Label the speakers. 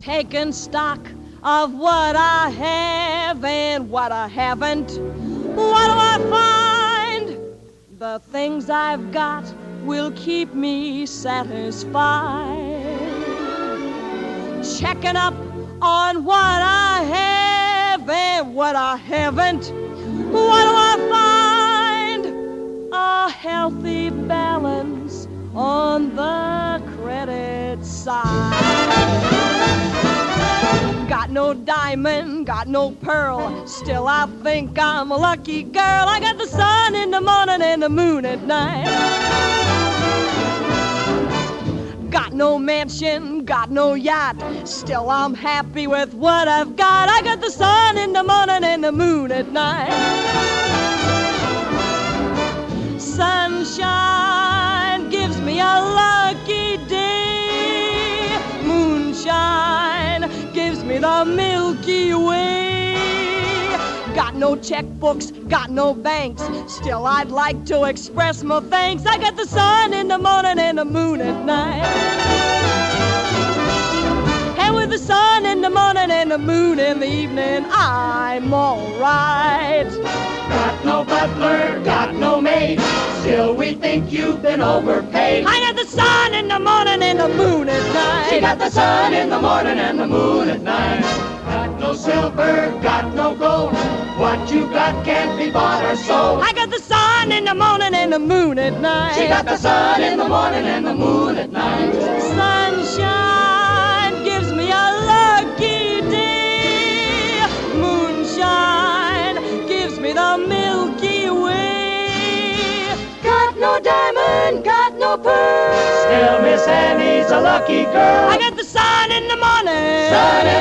Speaker 1: taking stock of what I have and what I haven't. What do I find? The things I've got will keep me satisfied. Checking up on what I have and what I haven't. What do I find? A healthy balance on the credit side. Got no diamond, got no pearl, still I think I'm a lucky girl. I got the sun in the morning and the moon at night. Got no mansion, got no yacht, still I'm happy with what I've got. I got the sun in the morning and the moon at night. Sunshine gives me a lucky day. Moonshine gives me the Milky Way. Got no checkbooks, got no banks, still I'd like to express my thanks. I got the sun in the morning and the moon at night. And with the sun in the morning and the moon in the evening, I'm all right.
Speaker 2: Got no butler, got no maid, still we think you've been overpaid.
Speaker 1: I got the sun in the morning and the moon at night.
Speaker 2: She got the sun in the morning and the moon at night. Got no silver, got no gold, what you got can't be bought or sold.
Speaker 1: I got the sun in the morning and the moon at night.
Speaker 2: She got the sun in the morning and the moon at night.
Speaker 1: Sunshine gives me a lucky day. Moonshine gives me the Milky Way. Got no diamond, got no pearl,
Speaker 2: Still Miss Annie's a lucky girl.
Speaker 1: I got the sun in the morning,
Speaker 2: Sun